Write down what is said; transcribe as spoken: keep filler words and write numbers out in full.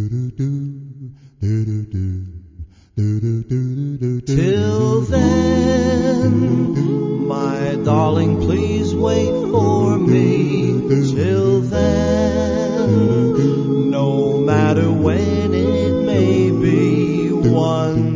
Till then, my darling, please wait for me. Till then, no matter when it may be, one